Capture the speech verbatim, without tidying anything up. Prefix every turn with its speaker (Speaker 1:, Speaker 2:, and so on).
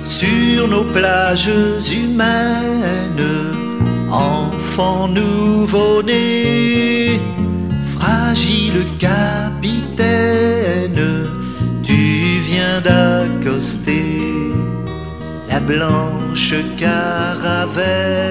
Speaker 1: sur nos plages humaines, enfant nouveau-né, fragile capitaine, tu viens d'accoster la blanche caravelle